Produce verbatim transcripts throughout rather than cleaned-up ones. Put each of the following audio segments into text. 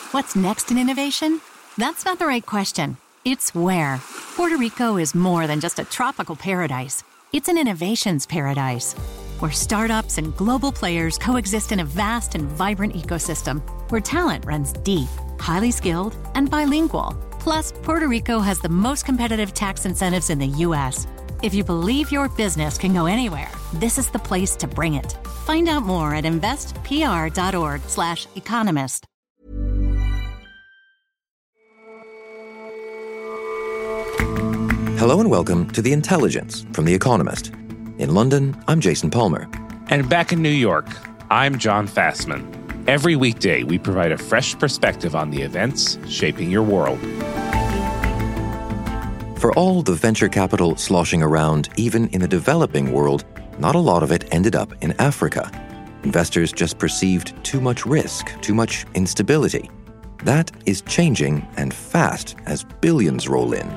What's next in innovation? That's not the right question. It's where. Puerto Rico is more than just a tropical paradise. It's an innovations paradise, where startups and global players coexist in a vast and vibrant ecosystem, where talent runs deep, highly skilled, and bilingual. Plus, Puerto Rico has the most competitive tax incentives in the U S. If you believe your business can go anywhere, this is the place to bring it. Find out more at investpr.org slash economist. Hello and welcome to The Intelligence from The Economist. In London, I'm Jason Palmer. And back in New York, I'm John Fassman. Every weekday, we provide a fresh perspective on the events shaping your world. For all the venture capital sloshing around, even in the developing world, not a lot of it ended up in Africa. Investors just perceived too much risk, too much instability. That is changing, and fast, as billions roll in.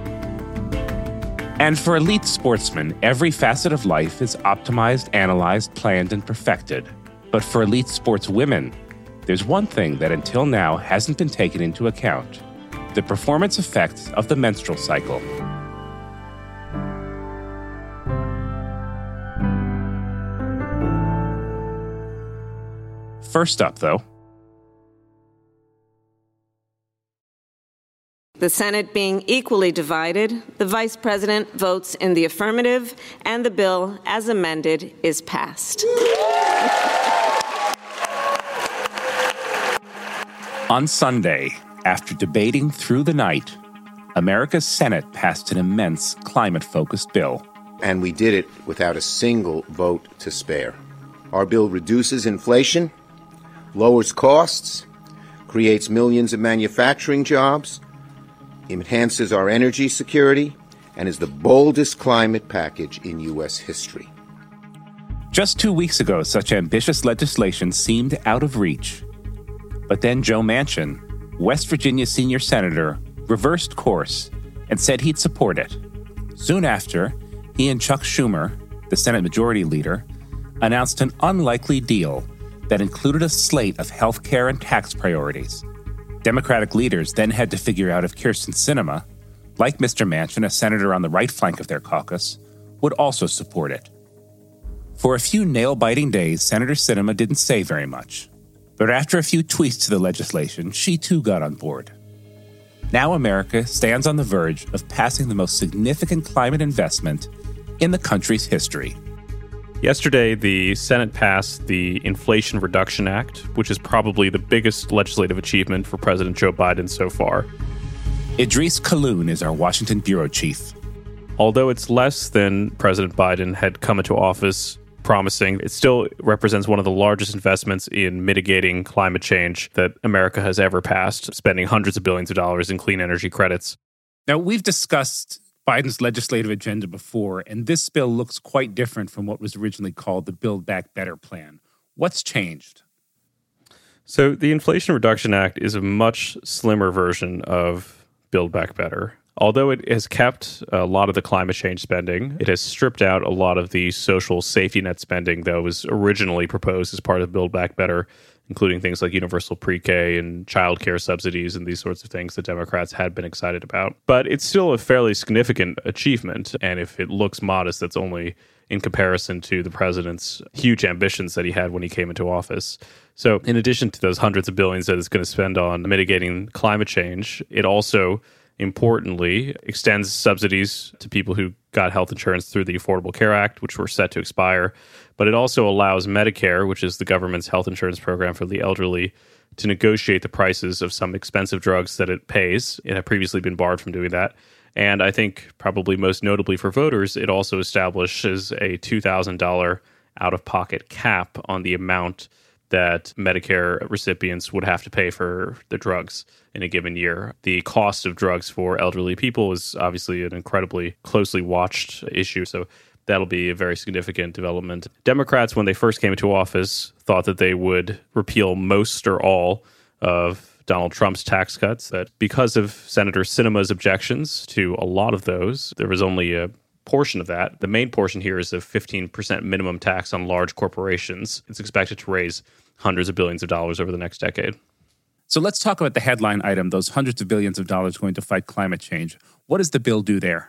And for elite sportsmen, every facet of life is optimized, analyzed, planned, and perfected. But for elite sports women, there's one thing that until now hasn't been taken into account: the performance effects of the menstrual cycle. First up, though, the Senate being equally divided, the Vice President votes in the affirmative, and the bill, as amended, is passed. On Sunday, after debating through the night, America's Senate passed an immense climate-focused bill. And we did it without a single vote to spare. Our bill reduces inflation, lowers costs, creates millions of manufacturing jobs, enhances our energy security, and is the boldest climate package in U S history. Just two weeks ago, such ambitious legislation seemed out of reach. But then Joe Manchin, West Virginia senior senator, reversed course and said he'd support it. Soon after, he and Chuck Schumer, the Senate Majority Leader, announced an unlikely deal that included a slate of health care and tax priorities. Democratic leaders then had to figure out if Kyrsten Sinema, like Mister Manchin, a senator on the right flank of their caucus, would also support it. For a few nail-biting days, Senator Sinema didn't say very much. But after a few tweaks to the legislation, she too got on board. Now America stands on the verge of passing the most significant climate investment in the country's history. Yesterday, the Senate passed the Inflation Reduction Act, which is probably the biggest legislative achievement for President Joe Biden so far. Idris Khaloun is our Washington bureau chief. Although it's less than President Biden had come into office promising, it still represents one of the largest investments in mitigating climate change that America has ever passed, spending hundreds of billions of dollars in clean energy credits. Now, we've discussed Biden's legislative agenda before, and this bill looks quite different from what was originally called the Build Back Better plan. What's changed? So the Inflation Reduction Act is a much slimmer version of Build Back Better. Although it has kept a lot of the climate change spending, it has stripped out a lot of the social safety net spending that was originally proposed as part of Build Back Better, including things like universal pre-K and childcare subsidies and these sorts of things that Democrats had been excited about. But it's still a fairly significant achievement, and if it looks modest, that's only in comparison to the president's huge ambitions that he had when he came into office. So in addition to those hundreds of billions that it's going to spend on mitigating climate change, it also importantly extends subsidies to people who got health insurance through the Affordable Care Act, which were set to expire. But it also allows Medicare, which is the government's health insurance program for the elderly, to negotiate the prices of some expensive drugs that it pays. It had previously been barred from doing that. And I think probably most notably for voters, it also establishes a two thousand dollars out-of-pocket cap on the amount that Medicare recipients would have to pay for the drugs in a given year. The cost of drugs for elderly people is obviously an incredibly closely watched issue, so that'll be a very significant development. Democrats, when they first came into office, thought that they would repeal most or all of Donald Trump's tax cuts, that because of Senator Sinema's objections to a lot of those, there was only a portion of that. The main portion here is a fifteen percent minimum tax on large corporations. It's expected to raise hundreds of billions of dollars over the next decade. So let's talk about the headline item, those hundreds of billions of dollars going to fight climate change. What does the bill do there?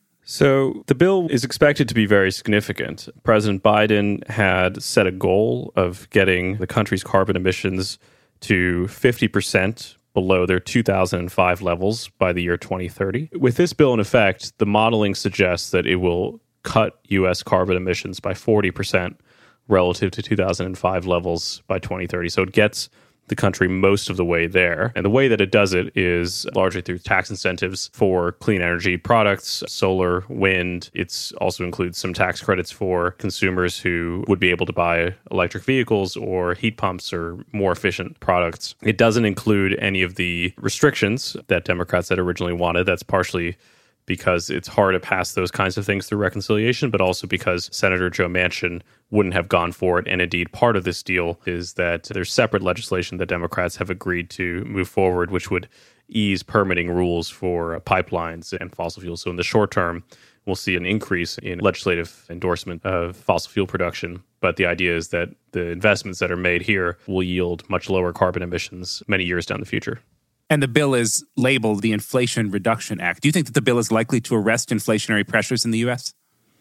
So the bill is expected to be very significant. President Biden had set a goal of getting the country's carbon emissions to fifty percent below their two thousand five levels by the year twenty thirty. With this bill in effect, the modeling suggests that it will cut U S carbon emissions by forty percent relative to two thousand five levels by twenty thirty. So it gets the country most of the way there. And the way that it does it is largely through tax incentives for clean energy products, solar, wind. It also includes some tax credits for consumers who would be able to buy electric vehicles or heat pumps or more efficient products. It doesn't include any of the restrictions that Democrats had originally wanted. That's partially because it's hard to pass those kinds of things through reconciliation, but also because Senator Joe Manchin wouldn't have gone for it. And indeed, part of this deal is that there's separate legislation that Democrats have agreed to move forward, which would ease permitting rules for pipelines and fossil fuels. So in the short term, we'll see an increase in legislative endorsement of fossil fuel production. But the idea is that the investments that are made here will yield much lower carbon emissions many years down the future. And the bill is labeled the Inflation Reduction Act. Do you think that the bill is likely to arrest inflationary pressures in the U S?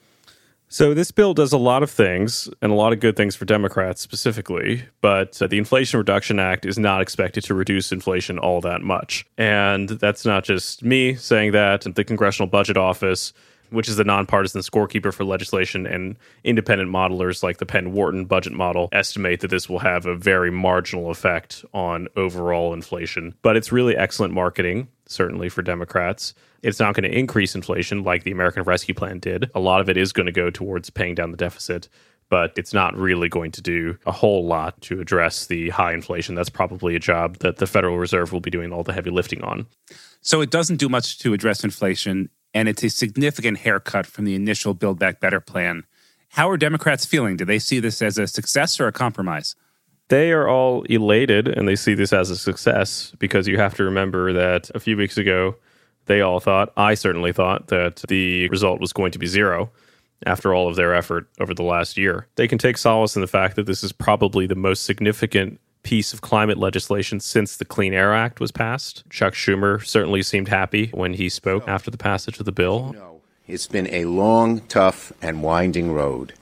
So this bill does a lot of things, and a lot of good things for Democrats specifically, but uh, the Inflation Reduction Act is not expected to reduce inflation all that much. And that's not just me saying that. The Congressional Budget Office, which is the nonpartisan scorekeeper for legislation, and independent modelers like the Penn Wharton budget model estimate that this will have a very marginal effect on overall inflation. But it's really excellent marketing, certainly for Democrats. It's not going to increase inflation like the American Rescue Plan did. A lot of it is going to go towards paying down the deficit, but it's not really going to do a whole lot to address the high inflation. That's probably a job that the Federal Reserve will be doing all the heavy lifting on. So it doesn't do much to address inflation, and it's a significant haircut from the initial Build Back Better plan. How are Democrats feeling? Do they see this as a success or a compromise? They are all elated, and they see this as a success because you have to remember that a few weeks ago, they all thought, I certainly thought, that the result was going to be zero after all of their effort over the last year. They can take solace in the fact that this is probably the most significant piece of climate legislation since the Clean Air Act was passed. Chuck Schumer certainly seemed happy when he spoke after the passage of the bill. No, it's been a long, tough, and winding road.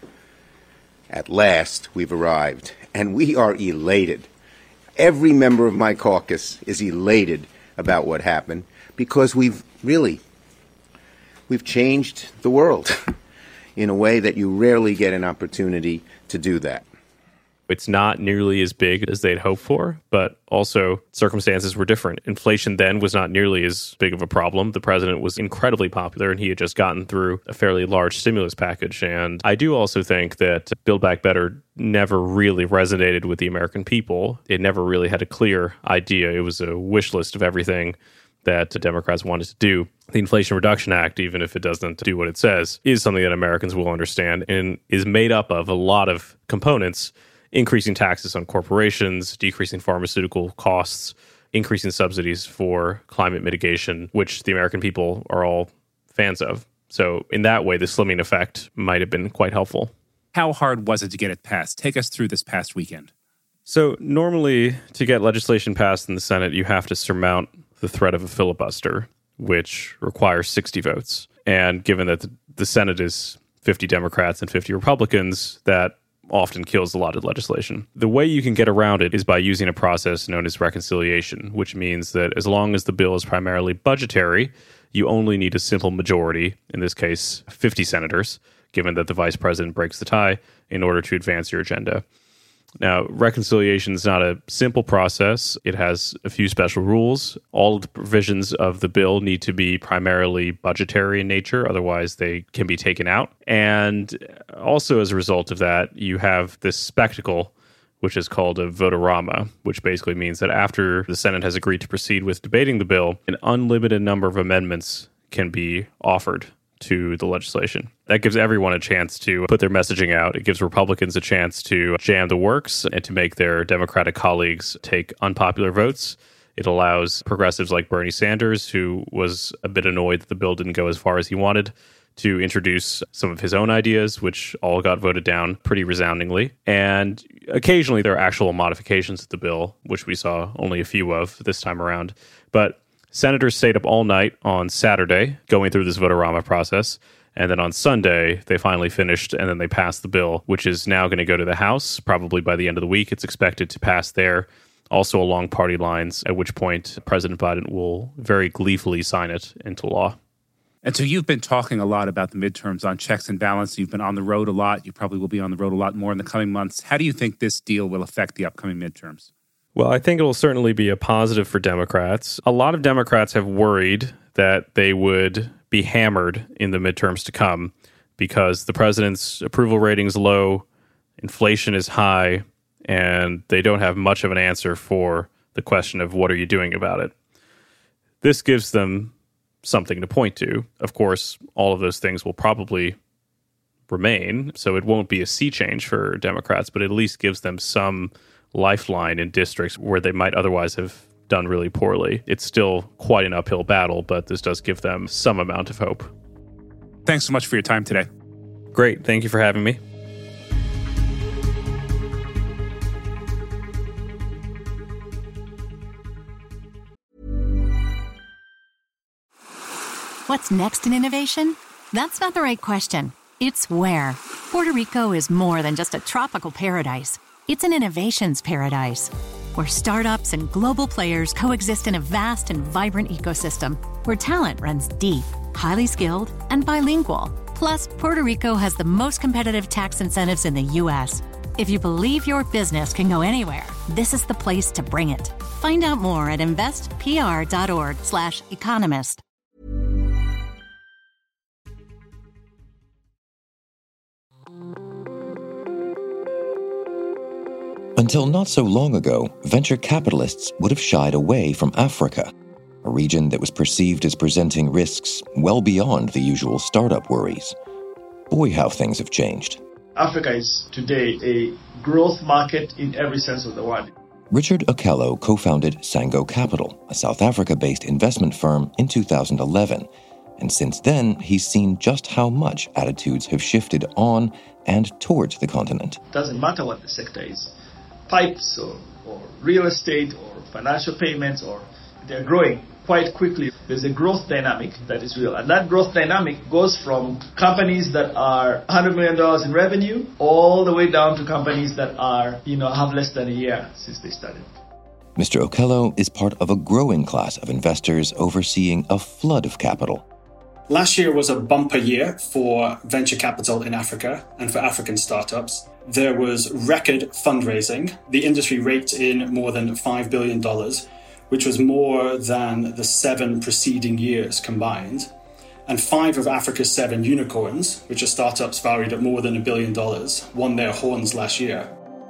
At last, we've arrived, and we are elated. Every member of my caucus is elated about what happened because we've really, we've changed the world in a way that you rarely get an opportunity to do that. It's not nearly as big as they'd hoped for, but also circumstances were different. Inflation then was not nearly as big of a problem. The president was incredibly popular, and he had just gotten through a fairly large stimulus package. And I do also think that Build Back Better never really resonated with the American people. It never really had a clear idea. It was a wish list of everything that Democrats wanted to do. The Inflation Reduction Act, even if it doesn't do what it says, is something that Americans will understand and is made up of a lot of components: increasing taxes on corporations, decreasing pharmaceutical costs, increasing subsidies for climate mitigation, which the American people are all fans of. So in that way, the slimming effect might have been quite helpful. How hard was it to get it passed? Take us through this past weekend. So normally, to get legislation passed in the Senate, you have to surmount the threat of a filibuster, which requires sixty votes. And given that the Senate is fifty Democrats and fifty Republicans, that often kills a lot of legislation. The way you can get around it is by using a process known as reconciliation, which means that as long as the bill is primarily budgetary, you only need a simple majority, in this case, fifty senators, given that the vice president breaks the tie, in order to advance your agenda. Now, reconciliation is not a simple process. It has a few special rules. All of the provisions of the bill need to be primarily budgetary in nature, otherwise they can be taken out. And also as a result of that, you have this spectacle, which is called a vote-a-rama, which basically means that after the Senate has agreed to proceed with debating the bill, an unlimited number of amendments can be offered to the legislation. That gives everyone a chance to put their messaging out. It gives Republicans a chance to jam the works and to make their Democratic colleagues take unpopular votes. It allows progressives like Bernie Sanders, who was a bit annoyed that the bill didn't go as far as he wanted, to introduce some of his own ideas, which all got voted down pretty resoundingly. And occasionally there are actual modifications to the bill, which we saw only a few of this time around. But senators stayed up all night on Saturday going through this vote-a-rama process. And then on Sunday, they finally finished, and then they passed the bill, which is now going to go to the House. Probably by the end of the week, it's expected to pass there, also along party lines, at which point President Biden will very gleefully sign it into law. And so you've been talking a lot about the midterms on checks and balances. You've been on the road a lot. You probably will be on the road a lot more in the coming months. How do you think this deal will affect the upcoming midterms? Well, I think it will certainly be a positive for Democrats. A lot of Democrats have worried that they would be hammered in the midterms to come because the president's approval rating is low, inflation is high, and they don't have much of an answer for the question of what are you doing about it. This gives them something to point to. Of course, all of those things will probably remain, so it won't be a sea change for Democrats, but it at least gives them some lifeline in districts where they might otherwise have done really poorly. It's still quite an uphill battle, but this does give them some amount of hope. Thanks so much for your time today. Great. Thank you for having me. What's next in innovation? That's not the right question. It's where. Puerto Rico is more than just a tropical paradise. It's an innovations paradise, where startups and global players coexist in a vast and vibrant ecosystem, where talent runs deep, highly skilled, and bilingual. Plus, Puerto Rico has the most competitive tax incentives in the U S. If you believe your business can go anywhere, this is the place to bring it. Find out more at investpr.org slash economist. Until not so long ago, venture capitalists would have shied away from Africa, a region that was perceived as presenting risks well beyond the usual startup worries. Boy, how things have changed. Africa is today a growth market in every sense of the word. Richard Okello co-founded Sango Capital, a South Africa-based investment firm, in two thousand eleven. And since then, he's seen just how much attitudes have shifted on and towards the continent. It doesn't matter what the sector is. Pipes or, or real estate or financial payments, or they're growing quite quickly. There's a growth dynamic that is real. And that growth dynamic goes from companies that are one hundred million dollars in revenue all the way down to companies that are, you know, have less than a year since they started. Mister Okello is part of a growing class of investors overseeing a flood of capital. Last year was a bumper year for venture capital in Africa and for African startups. There was record fundraising. The industry raked in more than five billion dollars, which was more than the seven preceding years combined. And five of Africa's seven unicorns, which are startups valued at more than a billion dollars, won their horns last year.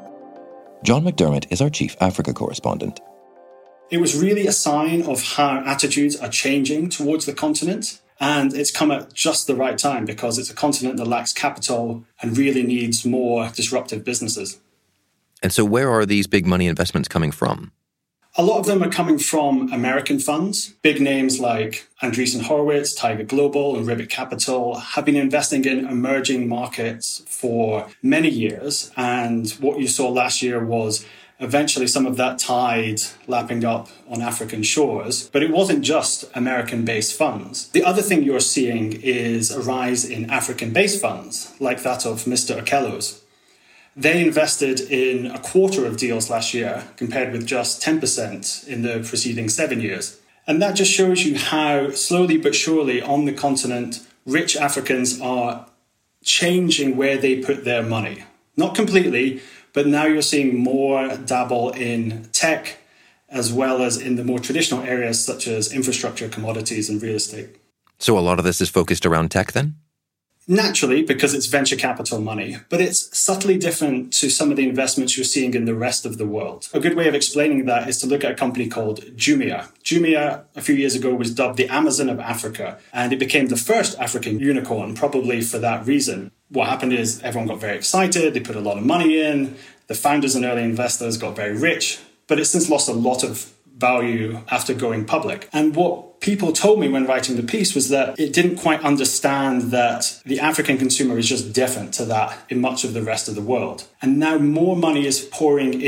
John McDermott is our chief Africa correspondent. It was really a sign of how attitudes are changing towards the continent. And it's come at just the right time because it's a continent that lacks capital and really needs more disruptive businesses. And so where are these big money investments coming from? A lot of them are coming from American funds. Big names like Andreessen Horowitz, Tiger Global, and Ribbit Capital have been investing in emerging markets for many years. And what you saw last year was eventually some of that tide lapping up on African shores. But it wasn't just American-based funds. The other thing you're seeing is a rise in African-based funds, like that of Mister Okello's. They invested in a quarter of deals last year, compared with just ten percent in the preceding seven years. And that just shows you how slowly but surely on the continent, rich Africans are changing where they put their money. Not completely, but now you're seeing more dabble in tech, as well as in the more traditional areas such as infrastructure, commodities, and real estate. So a lot of this is focused around tech then? Naturally, because it's venture capital money, but it's subtly different to some of the investments you're seeing in the rest of the world. A good way of explaining that is to look at a company called Jumia. Jumia, a few years ago, was dubbed the Amazon of Africa, and it became the first African unicorn, probably for that reason. What happened is everyone got very excited, they put a lot of money in, the founders and early investors got very rich, but it's since lost a lot of value after going public. And what people told me when writing the piece was that it didn't quite understand that the African consumer is just different to that in much of the rest of the world. And now more money is pouring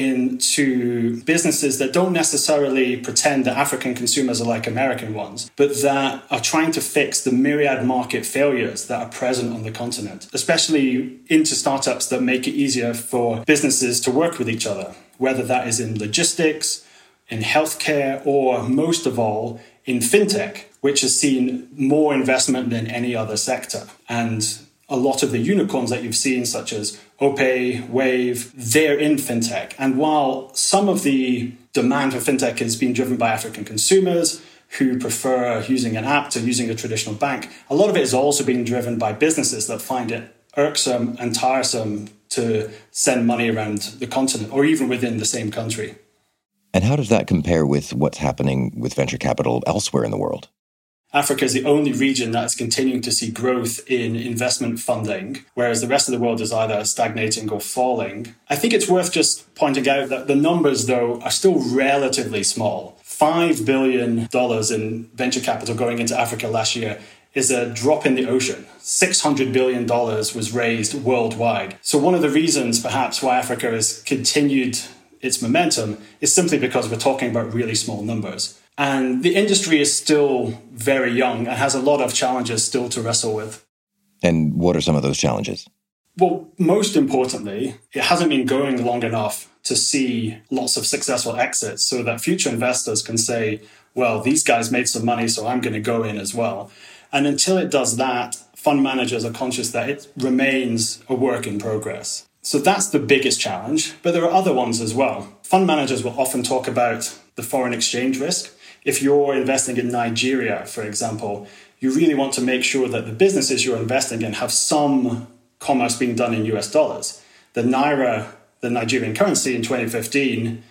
into businesses that don't necessarily pretend that African consumers are like American ones, but that are trying to fix the myriad market failures that are present on the continent, especially into startups that make it easier for businesses to work with each other, whether that is in logistics, in healthcare, or most of all, in fintech, which has seen more investment than any other sector. And a lot of the unicorns that you've seen, such as OPay, Wave, they're in fintech. And while some of the demand for fintech has been driven by African consumers who prefer using an app to using a traditional bank, a lot of it is also being driven by businesses that find it irksome and tiresome to send money around the continent or even within the same country. And how does that compare with what's happening with venture capital elsewhere in the world? Africa is the only region that is continuing to see growth in investment funding, whereas the rest of the world is either stagnating or falling. I think it's worth just pointing out that the numbers, though, are still relatively small. five billion dollars in venture capital going into Africa last year is a drop in the ocean. six hundred billion dollars was raised worldwide. So one of the reasons, perhaps, why Africa has continued its momentum is simply because we're talking about really small numbers. And the industry is still very young and has a lot of challenges still to wrestle with. And what are some of those challenges? Well, most importantly, it hasn't been going long enough to see lots of successful exits so that future investors can say, well, these guys made some money, so I'm going to go in as well. And until it does that, fund managers are conscious that it remains a work in progress. So that's the biggest challenge, but there are other ones as well. Fund managers will often talk about the foreign exchange risk. If you're investing in Nigeria, for example, you really want to make sure that the businesses you're investing in have some commerce being done in U S dollars. The Naira, the Nigerian currency in twenty fifteen,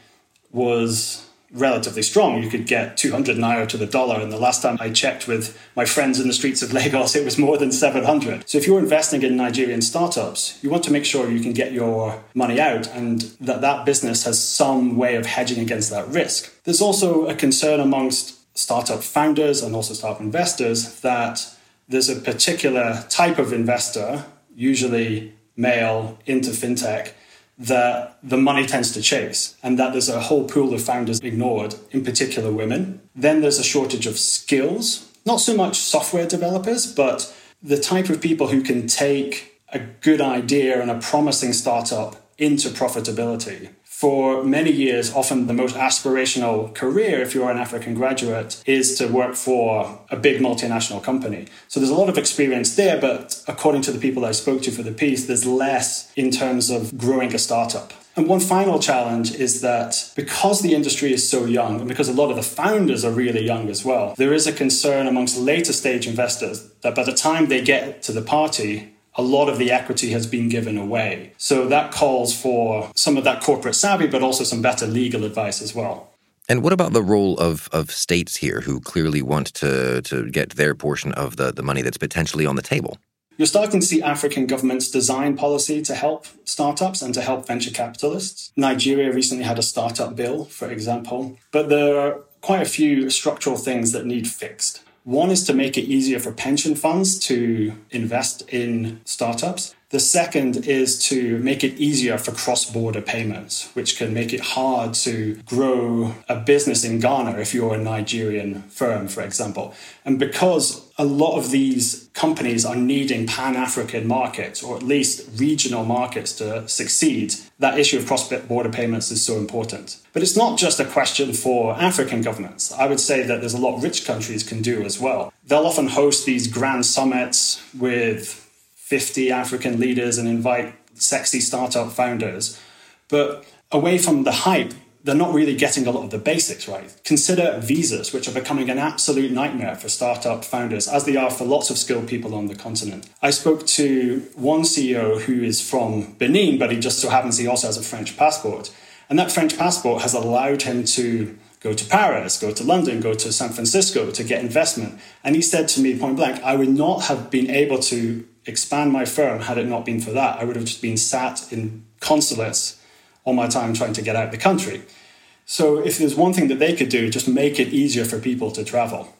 was relatively strong. You could get two hundred Naira to the dollar. And the last time I checked with my friends in the streets of Lagos, it was more than seven hundred. So if you're investing in Nigerian startups, you want to make sure you can get your money out and that that business has some way of hedging against that risk. There's also a concern amongst startup founders and also startup investors that there's a particular type of investor, usually male, into fintech, that the money tends to chase and that there's a whole pool of founders ignored, in particular women. Then there's a shortage of skills, not so much software developers, but the type of people who can take a good idea and a promising startup into profitability. For many years, often the most aspirational career, if you're an African graduate, is to work for a big multinational company. So there's a lot of experience there, but according to the people I spoke to for the piece, there's less in terms of growing a startup. And one final challenge is that because the industry is so young, and because a lot of the founders are really young as well, there is a concern amongst later stage investors that by the time they get to the party, a lot of the equity has been given away. So that calls for some of that corporate savvy, but also some better legal advice as well. And what about the role of, of states here who clearly want to, to get their portion of the, the money that's potentially on the table? You're starting to see African governments design policy to help startups and to help venture capitalists. Nigeria recently had a startup bill, for example, but there are quite a few structural things that need fixed. One is to make it easier for pension funds to invest in startups. The second is to make it easier for cross-border payments, which can make it hard to grow a business in Ghana if you're a Nigerian firm, for example. And because a lot of these companies are needing pan-African markets, or at least regional markets to succeed, that issue of cross-border payments is so important. But it's not just a question for African governments. I would say that there's a lot rich countries can do as well. They'll often host these grand summits with fifty African leaders and invite sexy startup founders. But away from the hype, they're not really getting a lot of the basics right. Consider visas, which are becoming an absolute nightmare for startup founders, as they are for lots of skilled people on the continent. I spoke to one C E O who is from Benin, but he just so happens he also has a French passport. And that French passport has allowed him to go to Paris, go to London, go to San Francisco to get investment. And he said to me point blank, I would not have been able to expand my firm had it not been for that. I would have just been sat in consulates all my time trying to get out of the country. So if there's one thing that they could do, just make it easier for people to travel.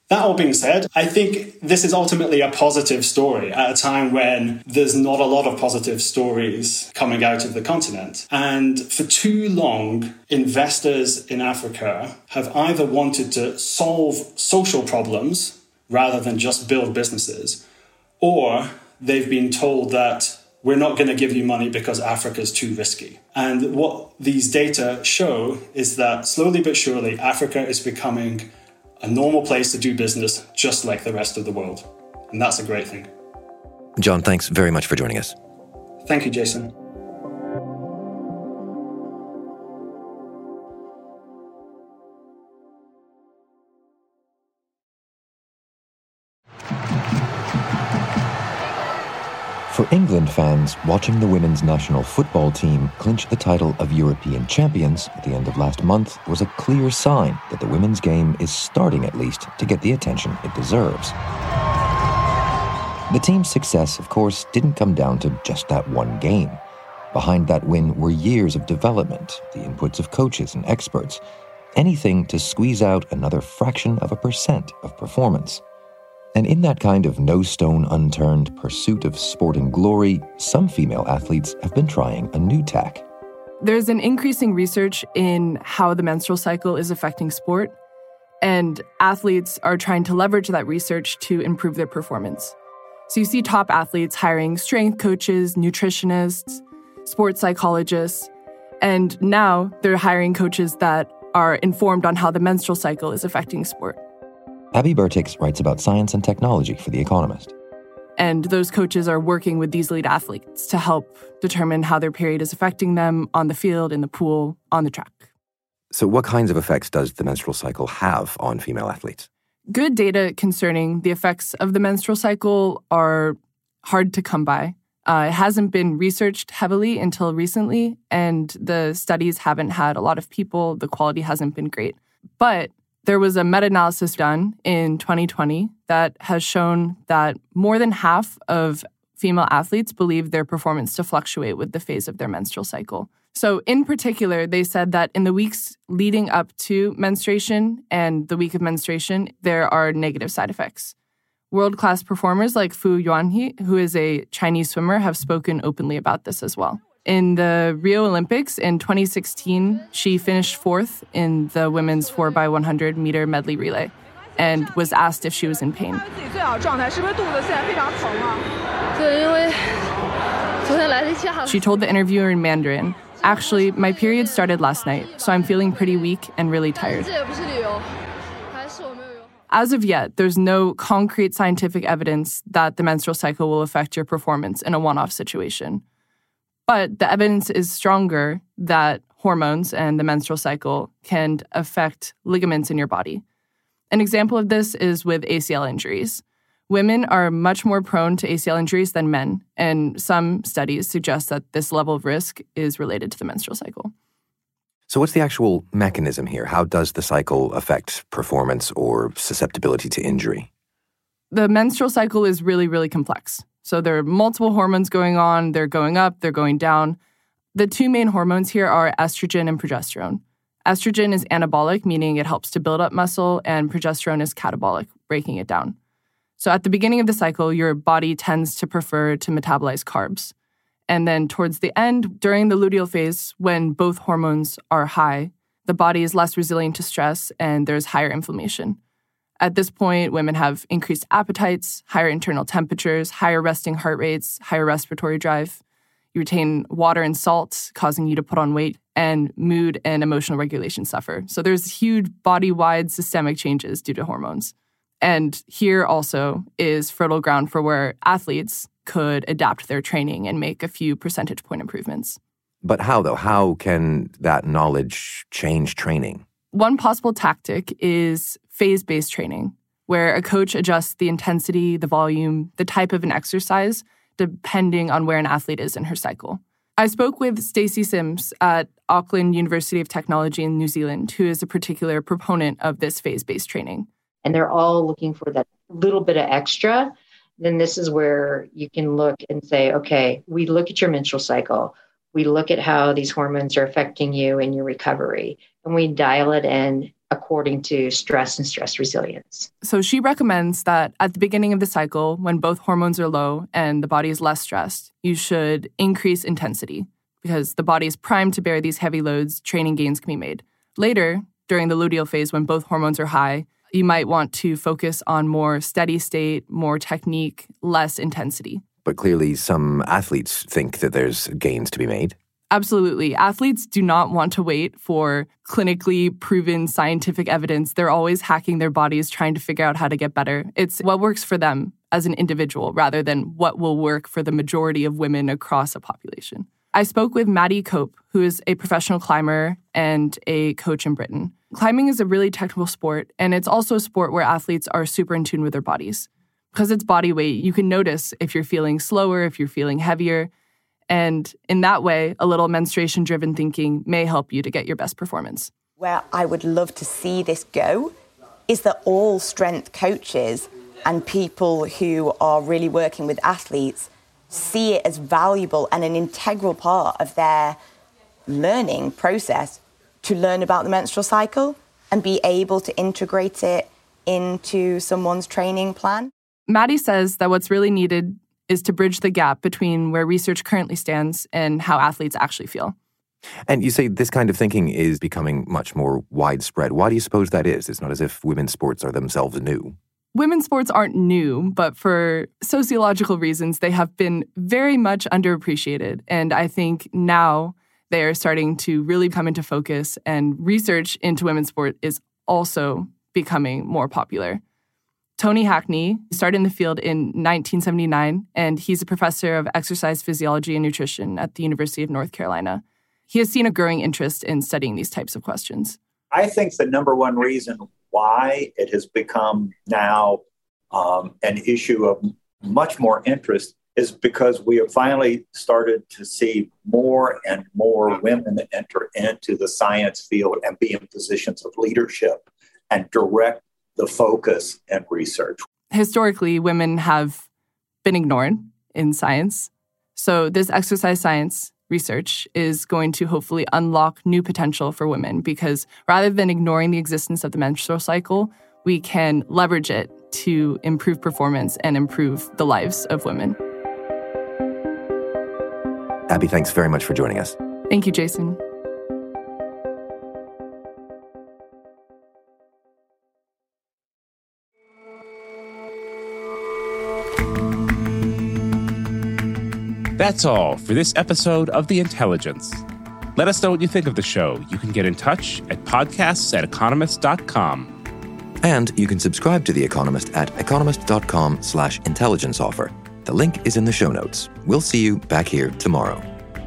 That all being said, I think this is ultimately a positive story at a time when there's not a lot of positive stories coming out of the continent. And for too long, investors in Africa have either wanted to solve social problems rather than just build businesses, or they've been told that we're not going to give you money because Africa's too risky. And what these data show is that slowly but surely, Africa is becoming a normal place to do business, just like the rest of the world. And that's a great thing. John, thanks very much for joining us. Thank you, Jason. For England fans, watching the women's national football team clinch the title of European champions at the end of last month was a clear sign that the women's game is starting at least to get the attention it deserves. The team's success, of course, didn't come down to just that one game. Behind that win were years of development, the inputs of coaches and experts, anything to squeeze out another fraction of a percent of performance. And in that kind of no stone unturned pursuit of sporting glory, some female athletes have been trying a new tack. There's an increasing research in how the menstrual cycle is affecting sport, and athletes are trying to leverage that research to improve their performance. So you see top athletes hiring strength coaches, nutritionists, sports psychologists, and now they're hiring coaches that are informed on how the menstrual cycle is affecting sport. Abby Bertix writes about science and technology for The Economist. And those coaches are working with these elite athletes to help determine how their period is affecting them on the field, in the pool, on the track. So what kinds of effects does the menstrual cycle have on female athletes? Good data concerning the effects of the menstrual cycle are hard to come by. Uh, it hasn't been researched heavily until recently, and the studies haven't had a lot of people. The quality hasn't been great. But there was a meta-analysis done in twenty twenty that has shown that more than half of female athletes believe their performance to fluctuate with the phase of their menstrual cycle. So in particular, they said that in the weeks leading up to menstruation and the week of menstruation, there are negative side effects. World-class performers like Fu Yuanhe, who is a Chinese swimmer, have spoken openly about this as well. In the Rio Olympics in twenty sixteen, she finished fourth in the women's four by one hundred meter medley relay and was asked if she was in pain. She told the interviewer in Mandarin, "Actually, my period started last night, so I'm feeling pretty weak and really tired." As of yet, there's no concrete scientific evidence that the menstrual cycle will affect your performance in a one-off situation. But the evidence is stronger that hormones and the menstrual cycle can affect ligaments in your body. An example of this is with A C L injuries. Women are much more prone to A C L injuries than men, and some studies suggest that this level of risk is related to the menstrual cycle. So what's the actual mechanism here? How does the cycle affect performance or susceptibility to injury? The menstrual cycle is really, really complex. So there are multiple hormones going on. They're going up, they're going down. The two main hormones here are estrogen and progesterone. Estrogen is anabolic, meaning it helps to build up muscle, and progesterone is catabolic, breaking it down. So at the beginning of the cycle, your body tends to prefer to metabolize carbs. And then towards the end, during the luteal phase, when both hormones are high, the body is less resilient to stress and there's higher inflammation. At this point, women have increased appetites, higher internal temperatures, higher resting heart rates, higher respiratory drive. You retain water and salt, causing you to put on weight, and mood and emotional regulation suffer. So there's huge body-wide systemic changes due to hormones. And here also is fertile ground for where athletes could adapt their training and make a few percentage point improvements. But how, though? How can that knowledge change training? One possible tactic is phase-based training, where a coach adjusts the intensity, the volume, the type of an exercise, depending on where an athlete is in her cycle. I spoke with Stacey Sims at Auckland University of Technology in New Zealand, who is a particular proponent of this phase-based training. And they're all looking for that little bit of extra. Then this is where you can look and say, okay, we look at your menstrual cycle. We look at how these hormones are affecting you in your recovery, and we dial it in according to stress and stress resilience. So she recommends that at the beginning of the cycle, when both hormones are low and the body is less stressed, you should increase intensity because the body is primed to bear these heavy loads, training gains can be made. Later, during the luteal phase, when both hormones are high, you might want to focus on more steady state, more technique, less intensity. But clearly some athletes think that there's gains to be made. Absolutely. Athletes do not want to wait for clinically proven scientific evidence. They're always hacking their bodies, trying to figure out how to get better. It's what works for them as an individual rather than what will work for the majority of women across a population. I spoke with Maddie Cope, who is a professional climber and a coach in Britain. Climbing is a really technical sport, and it's also a sport where athletes are super in tune with their bodies. Because it's body weight, you can notice if you're feeling slower, if you're feeling heavier. And in that way, a little menstruation-driven thinking may help you to get your best performance. Where I would love to see this go is that all strength coaches and people who are really working with athletes see it as valuable and an integral part of their learning process to learn about the menstrual cycle and be able to integrate it into someone's training plan. Maddie says that what's really needed is to bridge the gap between where research currently stands and how athletes actually feel. And you say this kind of thinking is becoming much more widespread. Why do you suppose that is? It's not as if women's sports are themselves new. Women's sports aren't new, but for sociological reasons, they have been very much underappreciated. And I think now they are starting to really come into focus, and research into women's sport is also becoming more popular. Tony Hackney started in the field in nineteen seventy-nine, and he's a professor of exercise physiology and nutrition at the University of North Carolina. He has seen a growing interest in studying these types of questions. I think the number one reason why it has become now um, an issue of much more interest is because we have finally started to see more and more women enter into the science field and be in positions of leadership and direct the focus and research. Historically, women have been ignored in science. So this exercise science research is going to hopefully unlock new potential for women, because rather than ignoring the existence of the menstrual cycle, we can leverage it to improve performance and improve the lives of women. Abby, thanks very much for joining us. Thank you, Jason. That's all for this episode of The Intelligence. Let us know what you think of the show. You can get in touch at podcasts at economist dot com. And you can subscribe to The Economist at economist.com slash intelligence offer. The link is in the show notes. We'll see you back here tomorrow.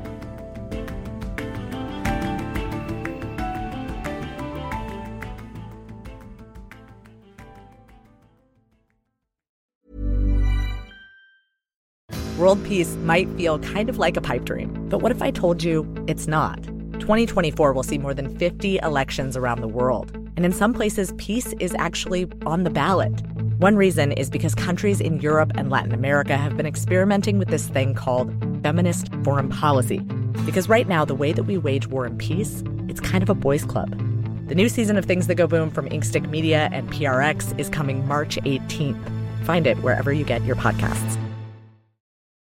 World peace might feel kind of like a pipe dream, but what if I told you it's not? twenty twenty-four will see more than fifty elections around the world, and in some places, peace is actually on the ballot. One reason is because countries in Europe and Latin America have been experimenting with this thing called feminist foreign policy. Because right now, the way that we wage war and peace, it's kind of a boys' club. The new season of Things That Go Boom from Inkstick Media and P R X is coming March eighteenth. Find it wherever you get your podcasts.